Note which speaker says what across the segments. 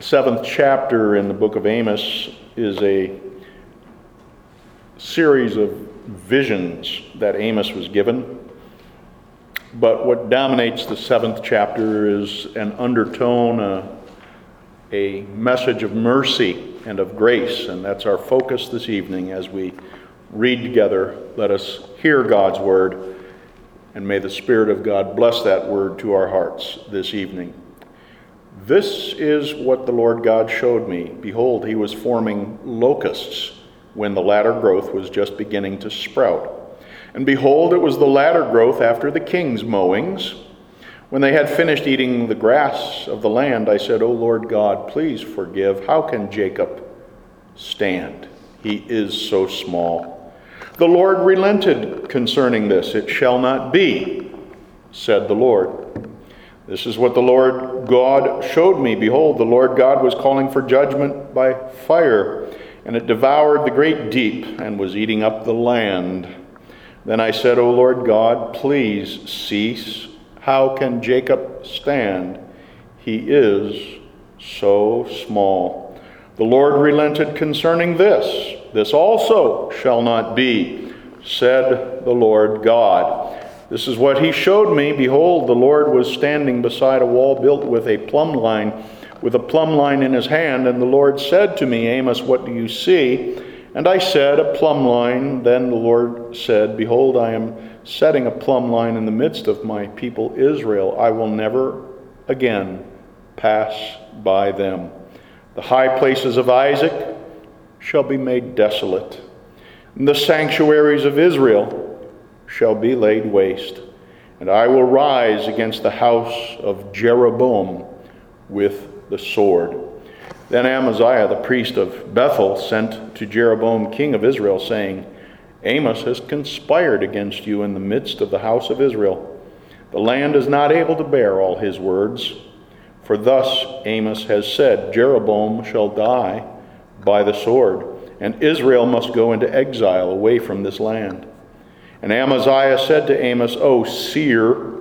Speaker 1: 7th chapter in the book of Amos is a series of visions that Amos was given. But what dominates the 7th chapter is an undertone, a message of mercy and of grace. And that's our focus this evening as we read together. Let us hear God's word, and may the Spirit of God bless that word to our hearts this evening. This is what the Lord God showed me. Behold, he was forming locusts when the latter growth was just beginning to sprout. And behold, it was the latter growth after the king's mowings. When they had finished eating the grass of the land, I said, O Lord God, please forgive. How can Jacob stand? He is so small. The Lord relented concerning this. It shall not be, said the Lord. This is what the Lord God showed me. Behold, the Lord God was calling for judgment by fire, and it devoured the great deep and was eating up the land. Then I said, O Lord God, please cease. How can Jacob stand? He is so small. The Lord relented concerning this. This also shall not be, said the Lord God. This is what he showed me. Behold, the Lord was standing beside a wall built with a plumb line in his hand. And the Lord said to me, Amos, what do you see? And I said, a plumb line. Then the Lord said, behold, I am setting a plumb line in the midst of my people Israel. I will never again pass by them. The high places of Isaac shall be made desolate, and the sanctuaries of Israel shall be laid waste. And I will rise against the house of Jeroboam with the sword. Then Amaziah, the priest of Bethel, sent to Jeroboam, king of Israel, saying, Amos has conspired against you in the midst of the house of Israel. The land is not able to bear all his words. For thus Amos has said, Jeroboam shall die by the sword, and Israel must go into exile away from this land. And Amaziah said to Amos, O seer,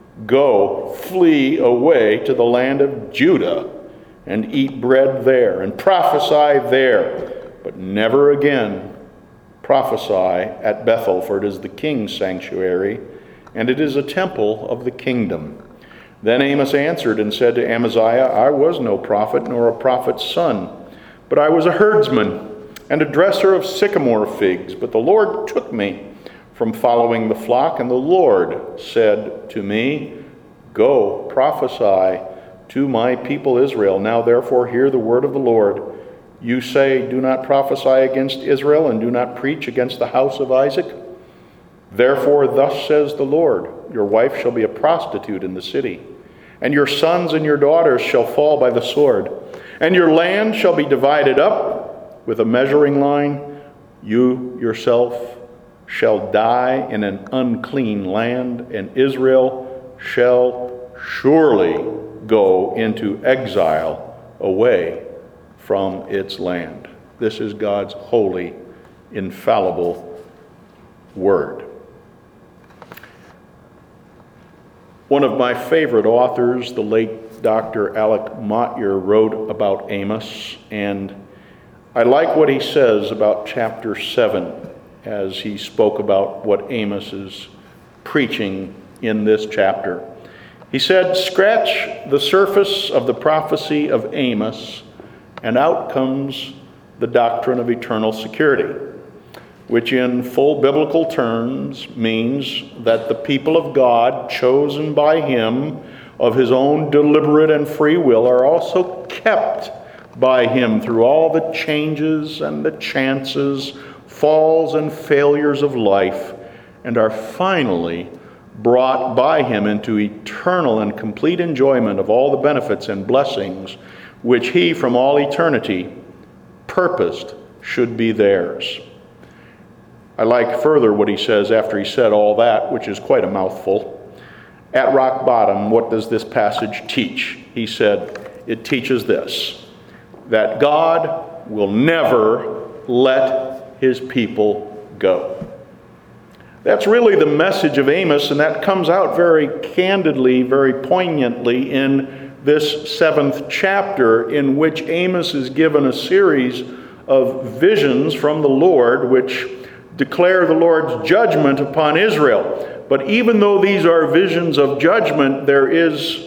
Speaker 1: go, flee away to the land of Judah, and eat bread there, and prophesy there, but never again prophesy at Bethel, for it is the king's sanctuary, and it is a temple of the kingdom. Then Amos answered and said to Amaziah, I was no prophet, nor a prophet's son, but I was a herdsman and a dresser of sycamore figs. But the Lord took me from following the flock, and the Lord said to me, go, prophesy to my people Israel. Now therefore hear the word of the Lord. You say, do not prophesy against Israel, and do not preach against the house of Isaac. Therefore thus says the Lord, your wife shall be a prostitute in the city, and your sons and your daughters shall fall by the sword, and your land shall be divided up with a measuring line. You yourself shall die in an unclean land, and Israel shall surely go into exile away from its land. This is God's holy, infallible word. One of my favorite authors, the late Dr. Alec Motyer, wrote about Amos, and I like what he says about chapter 7 as he spoke about what Amos is preaching in this chapter. He said, scratch the surface of the prophecy of Amos, and out comes the doctrine of eternal security, which in full biblical terms means that the people of God, chosen by him of his own deliberate and free will, are also kept by him through all the changes and the chances, falls and failures of life, and are finally brought by him into eternal and complete enjoyment of all the benefits and blessings which he from all eternity purposed should be theirs. I like further what he says after he said all that, which is quite a mouthful. At rock bottom, what does this passage teach? He said, it teaches this, that God will never let his people go. That's really the message of Amos, and that comes out very candidly, very poignantly in this 7th chapter, in which Amos is given a series of visions from the Lord which declare the Lord's judgment upon Israel. But even though these are visions of judgment, there is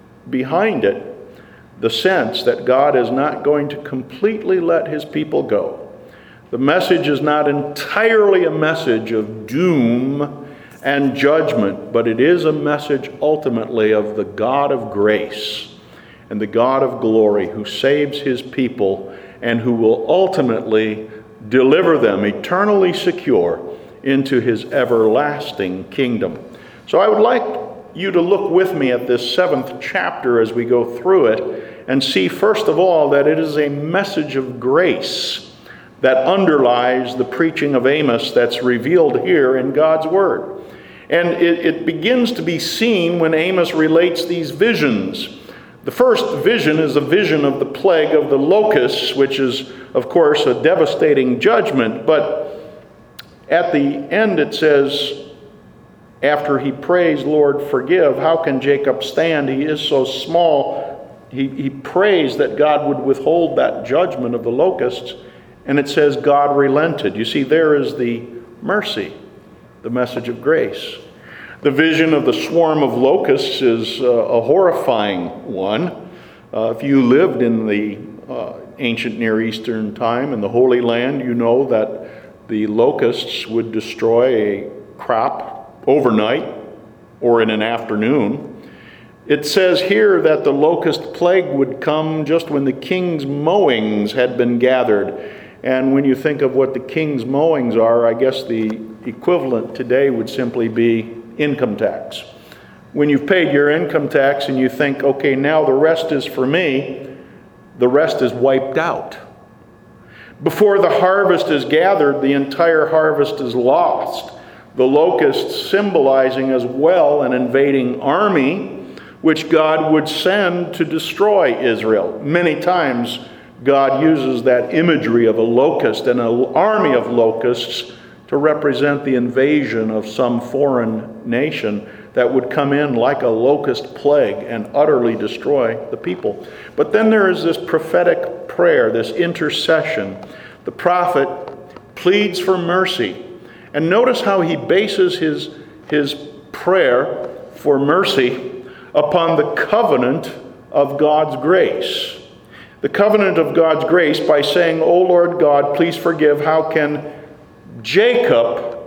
Speaker 1: behind it the sense that God is not going to completely let his people go. The message is not entirely a message of doom and judgment, but it is a message ultimately of the God of grace and the God of glory who saves his people and who will ultimately deliver them eternally secure into his everlasting kingdom. So I would like you to look with me at this 7th chapter as we go through it and see, first of all, that it is a message of grace that underlies the preaching of Amos that's revealed here in God's Word. And it begins to be seen when Amos relates these visions. The first vision is a vision of the plague of the locusts, which is, of course, a devastating judgment. But at the end it says, after he prays, Lord, forgive, how can Jacob stand? He is so small. He prays that God would withhold that judgment of the locusts. And it says God relented. You see, there is the mercy, the message of grace. The vision of the swarm of locusts is a horrifying one. If you lived in the ancient Near Eastern time in the Holy Land, you know that the locusts would destroy a crop overnight or in an afternoon. It says here that the locust plague would come just when the king's mowings had been gathered. And when you think of what the king's mowings are, I guess the equivalent today would simply be income tax. When you've paid your income tax and you think, okay, now the rest is for me, the rest is wiped out. Before the harvest is gathered, the entire harvest is lost. The locusts symbolizing as well an invading army which God would send to destroy Israel. Many times God uses that imagery of a locust and an army of locusts to represent the invasion of some foreign nation that would come in like a locust plague and utterly destroy the people. But then there is this prophetic prayer, this intercession. The prophet pleads for mercy. And notice how he bases his prayer for mercy upon the covenant of God's grace. The covenant of God's grace by saying, O Lord God, please forgive, how can Jacob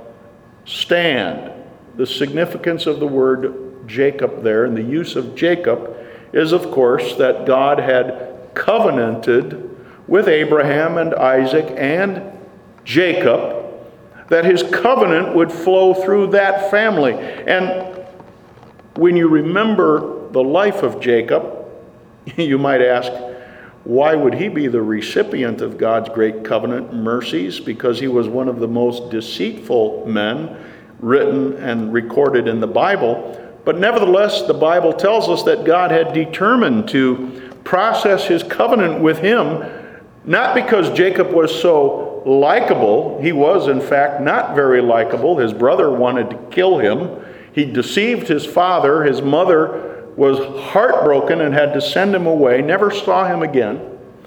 Speaker 1: stand? The significance of the word Jacob there and the use of Jacob is, of course, that God had covenanted with Abraham and Isaac and Jacob, that his covenant would flow through that family. And when you remember the life of Jacob, you might ask, why would he be the recipient of God's great covenant mercies? Because he was one of the most deceitful men written and recorded in the Bible. But nevertheless, the Bible tells us that God had determined to process his covenant with him, not because Jacob was so likable. He was, in fact, not very likable. His brother wanted to kill him. He deceived his father. His mother was heartbroken and had to send him away, never saw him again.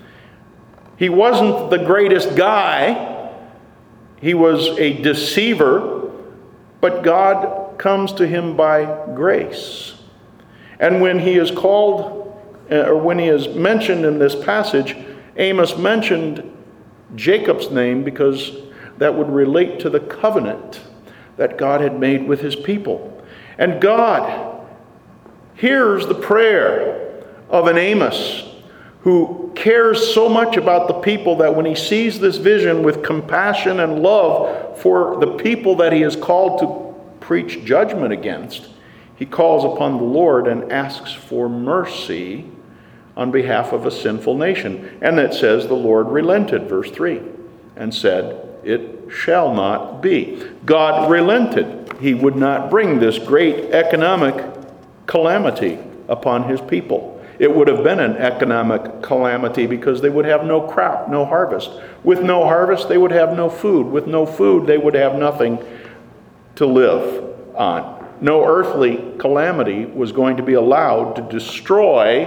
Speaker 1: He wasn't the greatest guy. He was a deceiver, but God comes to him by grace. And when he is called, or when he is mentioned in this passage, Amos mentioned Jacob's name because that would relate to the covenant that God had made with his people. And God hears the prayer of an Amos who cares so much about the people that when he sees this vision with compassion and love for the people that he is called to preach judgment against, he calls upon the Lord and asks for mercy on behalf of a sinful nation. And that says the Lord relented, verse 3, and said, it shall not be. God relented. He would not bring this great economic calamity upon his people. It would have been an economic calamity because they would have no crop, no harvest. With no harvest, they would have no food. With no food, they would have nothing to live on. No earthly calamity was going to be allowed to destroy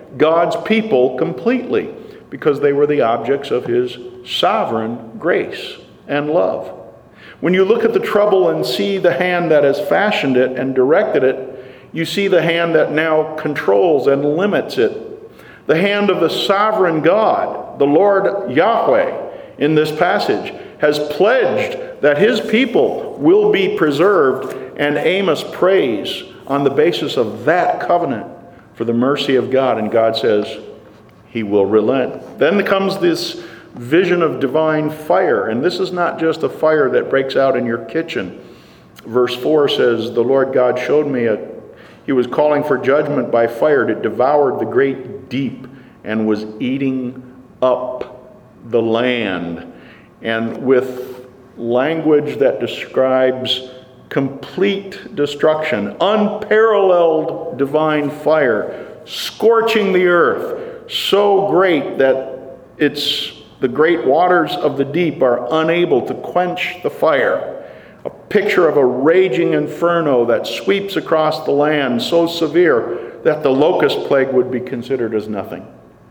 Speaker 1: God's people completely, because they were the objects of his sovereign grace and love. When you look at the trouble and see the hand that has fashioned it and directed it, you see the hand that now controls and limits it. The hand of the sovereign God, the Lord Yahweh, in this passage, has pledged that his people will be preserved, and Amos prays on the basis of that covenant for the mercy of God, and God says he will relent. Then comes this vision of divine fire, and this is not just a fire that breaks out in your kitchen. Verse 4 says, the Lord God showed me he was calling for judgment by fire. It devoured the great deep and was eating up the land. And with language that describes complete destruction, unparalleled divine fire, scorching the earth, so great that the great waters of the deep are unable to quench the fire. A picture of a raging inferno that sweeps across the land, so severe that the locust plague would be considered as nothing.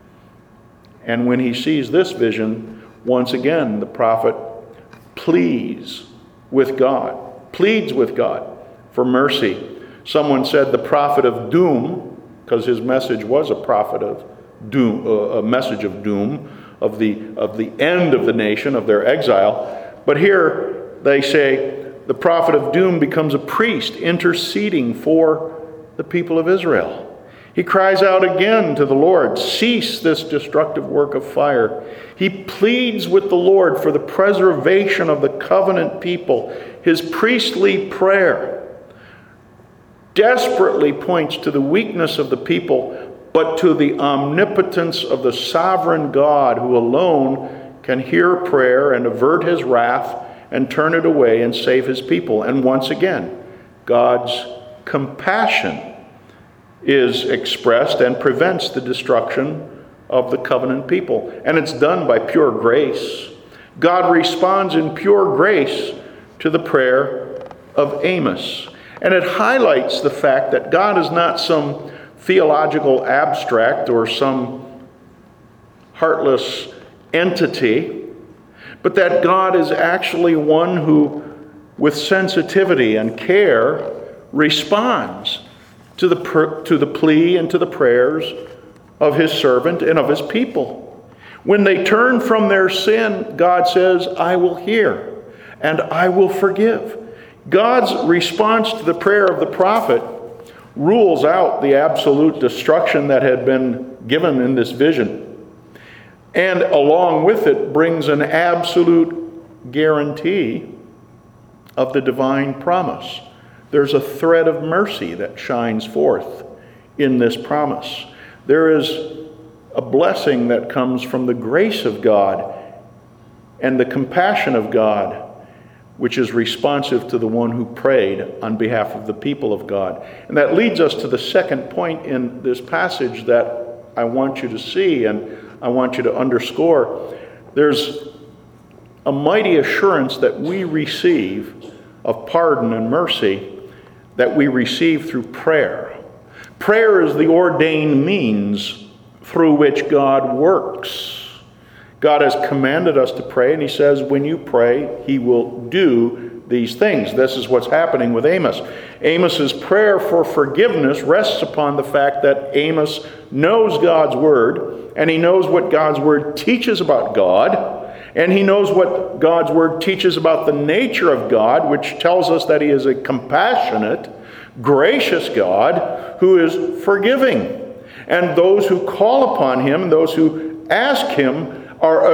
Speaker 1: And when he sees this vision, once again the prophet pleads with God for mercy. Someone said the prophet of doom, because his message was a prophet of doom, a message of doom, of the end of the nation, of their exile. But here they say the prophet of doom becomes a priest interceding for the people of Israel. He cries out again to the Lord, cease this destructive work of fire. He pleads with the Lord for the preservation of the covenant people. His priestly prayer desperately points to the weakness of the people, but to the omnipotence of the sovereign God, who alone can hear prayer and avert his wrath and turn it away and save his people. And once again, God's compassion is expressed and prevents the destruction of the covenant people. And it's done by pure grace. God responds in pure grace to the prayer of Amos. And it highlights the fact that God is not some theological abstract or some heartless entity, but that God is actually one who, with sensitivity and care, responds to the plea and to the prayers of his servant and of his people. When they turn from their sin, God says, I will hear and I will forgive. God's response to the prayer of the prophet rules out the absolute destruction that had been given in this vision. And along with it brings an absolute guarantee of the divine promise. There's a thread of mercy that shines forth in this promise. There is a blessing that comes from the grace of God and the compassion of God, which is responsive to the one who prayed on behalf of the people of God. And that leads us to the second point in this passage that I want you to see and I want you to underscore. There's a mighty assurance that we receive of pardon and mercy that we receive through prayer. Prayer is the ordained means through which God works. God has commanded us to pray, and he says when you pray, he will do these things. This is what's happening with Amos. Amos's prayer for forgiveness rests upon the fact that Amos knows God's word, and he knows what God's word teaches about God, and he knows what God's word teaches about the nature of God, which tells us that he is a compassionate, gracious God who is forgiving. And those who call upon him, those who ask him, are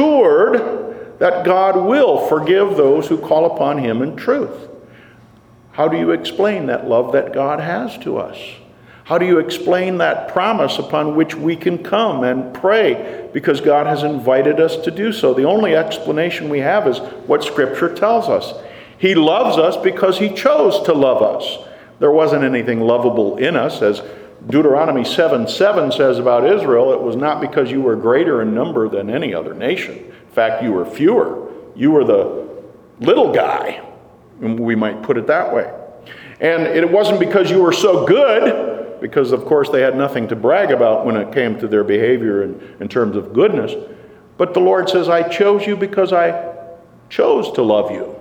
Speaker 1: assured that God will forgive those who call upon him in truth. How do you explain that love that God has to us? How do you explain that promise upon which we can come and pray because God has invited us to do so? The only explanation we have is what Scripture tells us. He loves us because he chose to love us. There wasn't anything lovable in us. As Deuteronomy 7:7 says about Israel, it was not because you were greater in number than any other nation. In fact, you were fewer. You were the little guy, we might put it that way. And it wasn't because you were so good. because of course they had nothing to brag about when it came to their behavior in terms of goodness. But the Lord says, I chose you because I chose to love you.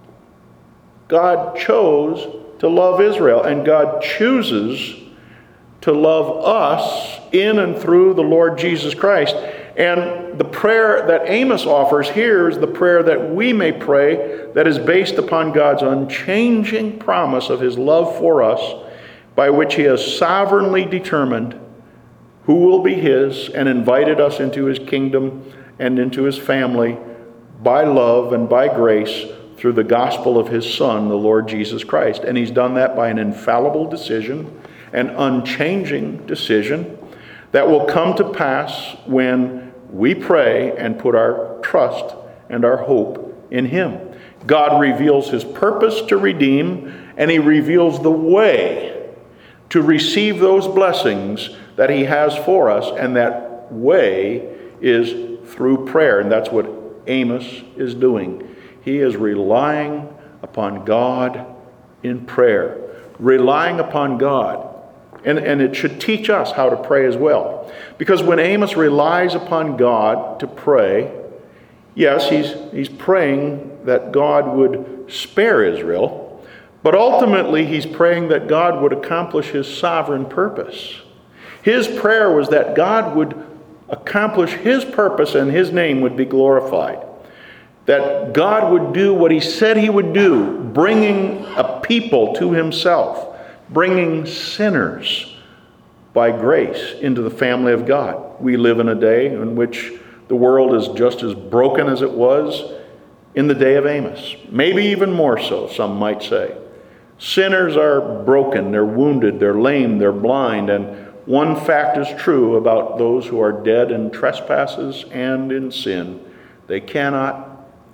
Speaker 1: God chose to love Israel, and God chooses to love us in and through the Lord Jesus Christ. And the prayer that Amos offers here is the prayer that we may pray, that is based upon God's unchanging promise of his love for us, by which he has sovereignly determined who will be his and invited us into his kingdom and into his family by love and by grace through the gospel of his Son, the Lord Jesus Christ. And he's done that by an infallible decision, an unchanging decision that will come to pass when we pray and put our trust and our hope in him. God reveals his purpose to redeem, and he reveals the way to receive those blessings that he has for us, and that way is through prayer. And that's what Amos is doing. He is relying upon God in prayer, relying upon God. And it should teach us how to pray as well. Because when Amos relies upon God to pray, yes, he's praying that God would spare Israel, but ultimately he's praying that God would accomplish his sovereign purpose. His prayer was that God would accomplish his purpose and his name would be glorified. That God would do what he said he would do, bringing a people to himself, bringing sinners by grace into the family of God. We live in a day in which the world is just as broken as it was in the day of Amos. Maybe even more so, some might say. Sinners are broken, they're wounded, they're lame, they're blind, and one fact is true about those who are dead in trespasses and in sin. They cannot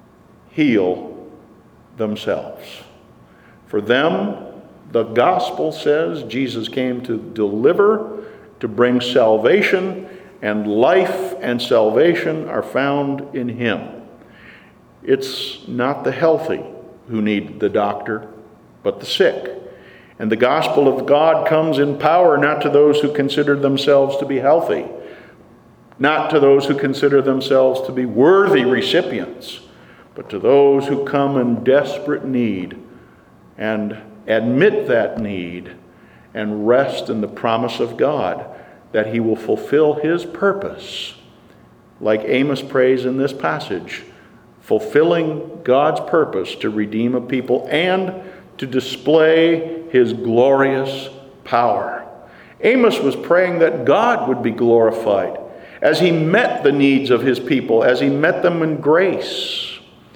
Speaker 1: heal themselves. For them, the gospel says Jesus came to deliver, to bring salvation, and life and salvation are found in him. It's not the healthy who need the doctor, but the sick. And the gospel of God comes in power not to those who consider themselves to be healthy, not to those who consider themselves to be worthy recipients, but to those who come in desperate need and admit that need and rest in the promise of God that he will fulfill his purpose, like Amos prays in this passage, fulfilling God's purpose to redeem a people and to display his glorious power. Amos was praying that God would be glorified as he met the needs of his people, as he met them in grace.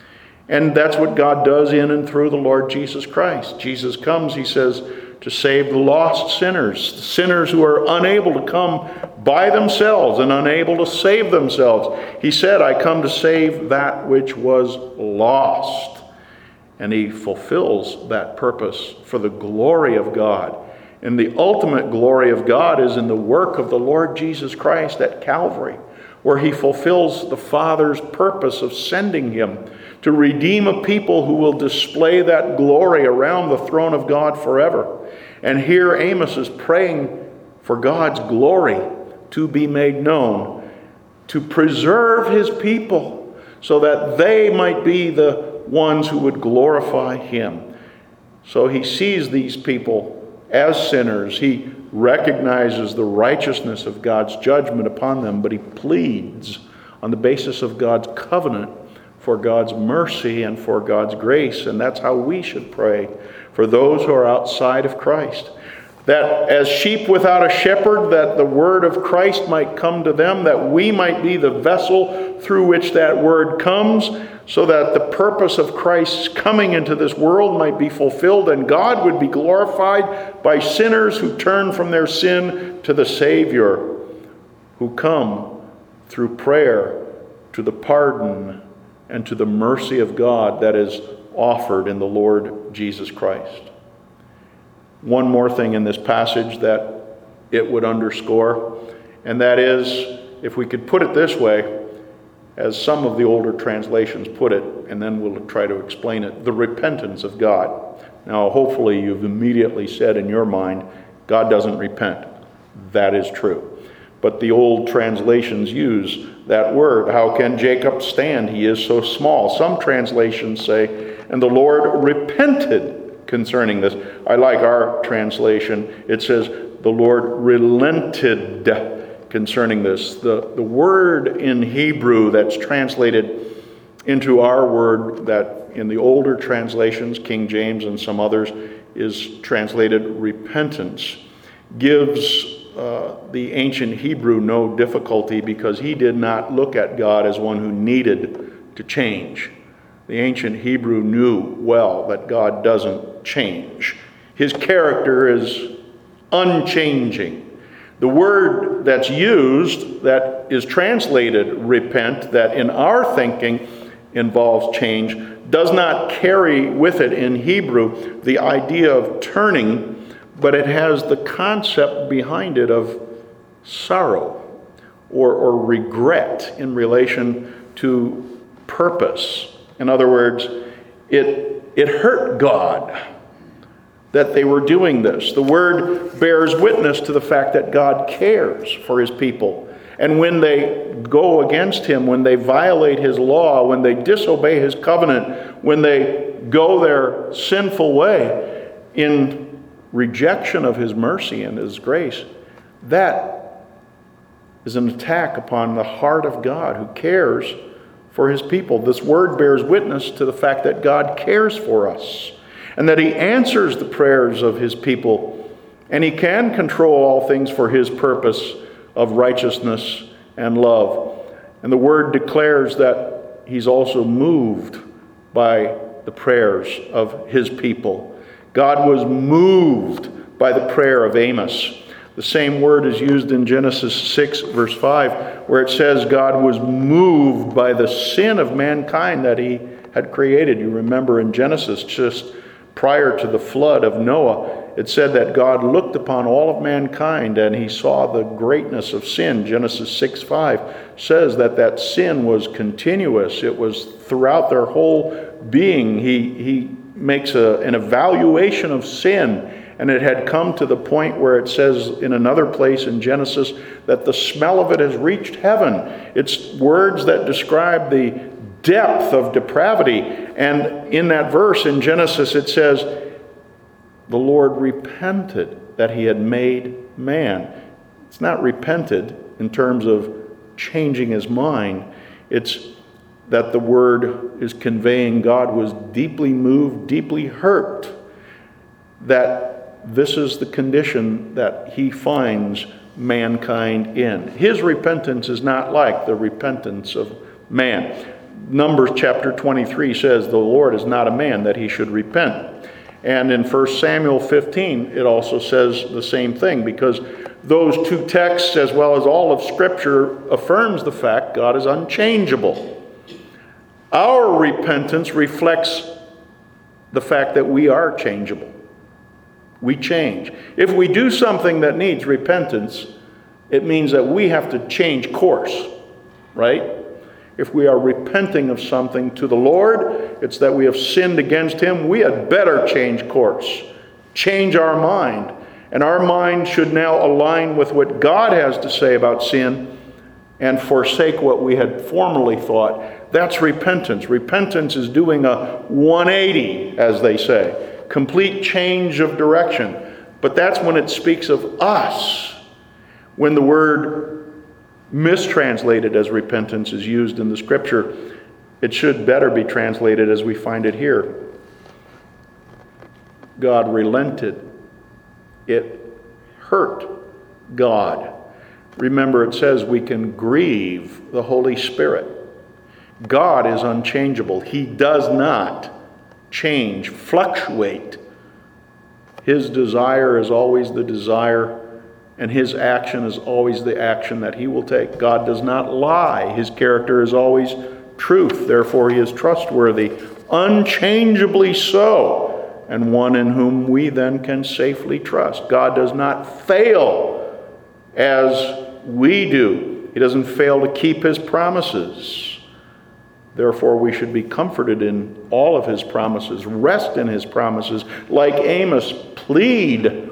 Speaker 1: And that's what God does in and through the Lord Jesus Christ. Jesus comes, he says, to save the lost sinners who are unable to come by themselves and unable to save themselves. He said, I come to save that which was lost. And he fulfills that purpose for the glory of God. And the ultimate glory of God is in the work of the Lord Jesus Christ at Calvary, where he fulfills the Father's purpose of sending him to redeem a people who will display that glory around the throne of God forever. And here Amos is praying for God's glory to be made known, to preserve his people so that they might be the ones who would glorify him. So he sees these people as sinners. He recognizes the righteousness of God's judgment upon them, but he pleads on the basis of God's covenant for God's mercy and for God's grace. And that's how we should pray for those who are outside of Christ. That as sheep without a shepherd, that the word of Christ might come to them, that we might be the vessel through which that word comes, so that the purpose of Christ's coming into this world might be fulfilled and God would be glorified by sinners who turn from their sin to the Savior, who come through prayer to the pardon and to the mercy of God that is offered in the Lord Jesus Christ. One more thing in this passage that it would underscore, and that is, if we could put it this way, as some of the older translations put it, and then we'll try to explain it, the repentance of God. Now, hopefully you've immediately said in your mind, God doesn't repent. That is true. But the old translations use that word. How can Jacob stand? He is so small. Some translations say, and the Lord repented concerning this. I like our translation. It says, the Lord relented concerning this. The word in Hebrew that's translated into our word that in the older translations, King James and some others, is translated repentance, gives the ancient Hebrew no difficulty because he did not look at God as one who needed to change. The ancient Hebrew knew well that God doesn't change. His character is unchanging. The word that's used, that is translated repent, that in our thinking involves change, does not carry with it in Hebrew the idea of turning, but it has the concept behind it of sorrow or regret in relation to purpose. In other words, it hurt God that they were doing this. The word bears witness to the fact that God cares for his people. And when they go against him, when they violate his law, when they disobey his covenant, when they go their sinful way in rejection of his mercy and his grace, that is an attack upon the heart of God who cares for his people. This word bears witness to the fact that God cares for us and that he answers the prayers of his people, and he can control all things for his purpose of righteousness and love. And the word declares that he's also moved by the prayers of his people. God was moved by the prayer of Amos. The same word is used in Genesis 6, verse 5, where it says God was moved by the sin of mankind that he had created. You remember in Genesis, just prior to the flood of Noah, it said that God looked upon all of mankind and he saw the greatness of sin. Genesis 6:5 says that sin was continuous. It was throughout their whole being. He makes an evaluation of sin, and it had come to the point where it says in another place in Genesis that the smell of it has reached heaven. It's words that describe the depth of depravity. And in that verse in Genesis it says, the Lord repented that he had made man. It's not repented in terms of changing his mind. It's that the word is conveying God was deeply moved, deeply hurt, that this is the condition that he finds mankind in. His repentance is not like the repentance of man. Numbers chapter 23 says the Lord is not a man that he should repent. And in 1 Samuel 15, it also says the same thing, because those two texts, as well as all of Scripture, affirms the fact God is unchangeable. Our repentance reflects the fact that we are changeable. We change. If we do something that needs repentance, it means that we have to change course, right? If we are repenting of something to the Lord, it's that we have sinned against him. We had better change course, change our mind. And our mind should now align with what God has to say about sin and forsake what we had formerly thought. That's repentance. Repentance is doing a 180, as they say, complete change of direction. But that's when it speaks of us. When the word mistranslated as repentance is used in the Scripture, it should better be translated as we find it here. God relented. It hurt God. Remember, it says we can grieve the Holy Spirit. God is unchangeable. He does not change, fluctuate. His desire is always the desire, and his action is always the action that he will take. God does not lie. His character is always truth. Therefore, he is trustworthy, unchangeably so, and one in whom we then can safely trust. God does not fail as we do. He doesn't fail to keep his promises. Therefore, we should be comforted in all of his promises, rest in his promises. Like Amos, plead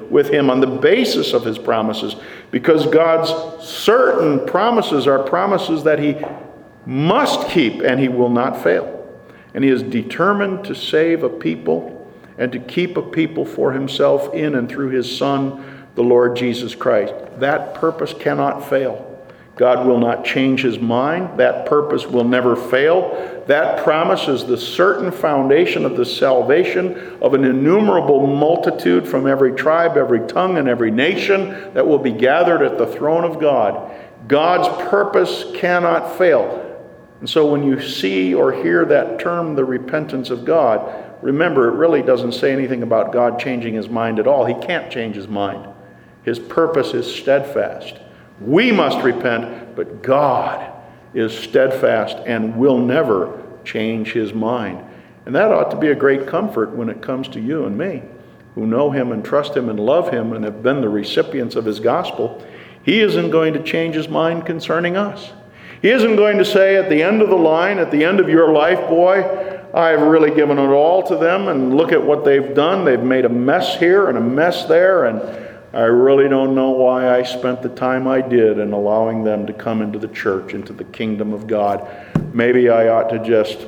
Speaker 1: with him on the basis of his promises, because God's certain promises are promises that he must keep and he will not fail. And he is determined to save a people and to keep a people for himself in and through his Son, the Lord Jesus Christ. That purpose cannot fail. God will not change his mind. That purpose will never fail. That promise is the certain foundation of the salvation of an innumerable multitude from every tribe, every tongue, and every nation that will be gathered at the throne of God. God's purpose cannot fail. And so when you see or hear that term, the repentance of God, remember, it really doesn't say anything about God changing his mind at all. He can't change his mind. His purpose is steadfast. We must repent, but God is steadfast and will never change his mind. And that ought to be a great comfort when it comes to you and me, who know him and trust him and love him and have been the recipients of his gospel. He isn't going to change his mind concerning us. He isn't going to say at the end of the line, at the end of your life, boy, I've really given it all to them, and look at what they've done. They've made a mess here and a mess there, and I really don't know why I spent the time I did in allowing them to come into the church, into the kingdom of God. Maybe I ought to just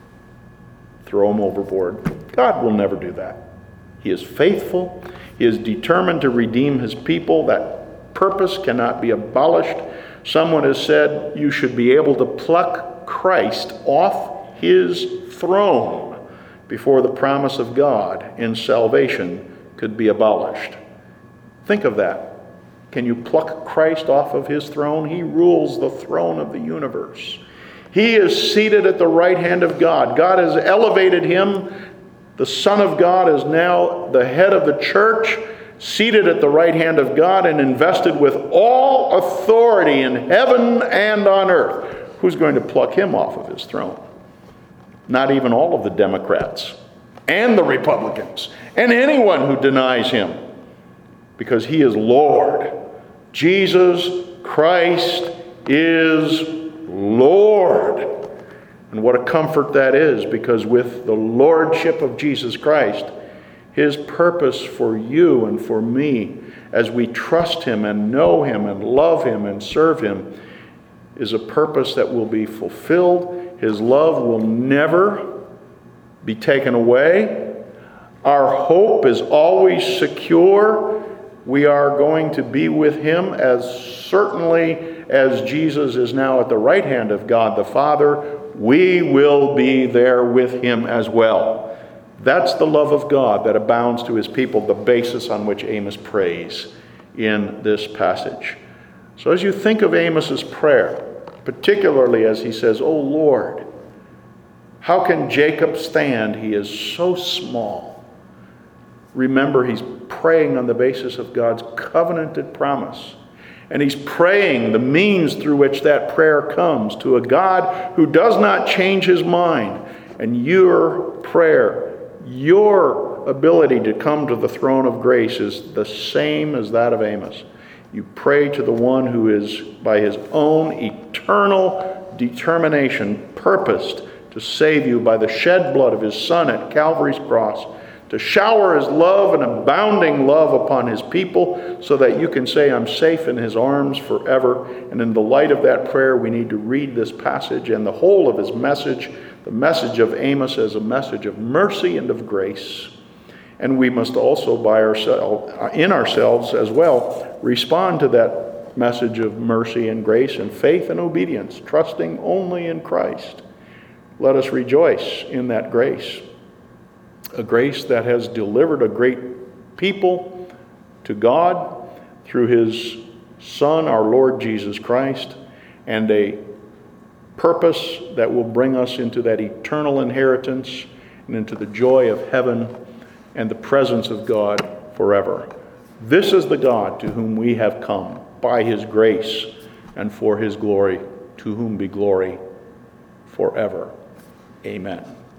Speaker 1: throw them overboard. God will never do that. He is faithful. He is determined to redeem his people. That purpose cannot be abolished. Someone has said you should be able to pluck Christ off his throne before the promise of God in salvation could be abolished. Think of that. Can you pluck Christ off of his throne? He rules the throne of the universe. He is seated at the right hand of God. God has elevated him. The Son of God is now the head of the church, seated at the right hand of God and invested with all authority in heaven and on earth. Who's going to pluck him off of his throne? Not even all of the Democrats and the Republicans and anyone who denies him, because he is Lord. Jesus Christ is Lord. And what a comfort that is, because with the lordship of Jesus Christ, his purpose for you and for me, as we trust him and know him and love him and serve him, is a purpose that will be fulfilled. His love will never be taken away. Our hope is always secure. We are going to be with him as certainly as Jesus is now at the right hand of God the Father. We will be there with him as well. That's the love of God that abounds to his people, the basis on which Amos prays in this passage. So as you think of Amos's prayer, particularly as he says, "O Lord, how can Jacob stand? He is so small." Remember, he's praying on the basis of God's covenanted promise. And he's praying the means through which that prayer comes to a God who does not change his mind. And your prayer, your ability to come to the throne of grace is the same as that of Amos. You pray to the one who is, by his own eternal determination, purposed to save you by the shed blood of his Son at Calvary's cross, to shower his love and abounding love upon his people so that you can say, I'm safe in his arms forever. And in the light of that prayer, we need to read this passage and the whole of his message, the message of Amos, as a message of mercy and of grace. And we must also in ourselves as well respond to that message of mercy and grace and faith and obedience, trusting only in Christ. Let us rejoice in that grace. A grace that has delivered a great people to God through his Son, our Lord Jesus Christ, and a purpose that will bring us into that eternal inheritance and into the joy of heaven and the presence of God forever. This is the God to whom we have come by his grace and for his glory, to whom be glory forever. Amen.